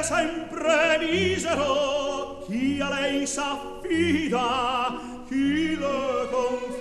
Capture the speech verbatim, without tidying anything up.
sempre misero, chi a lei s'affida, chi le confida.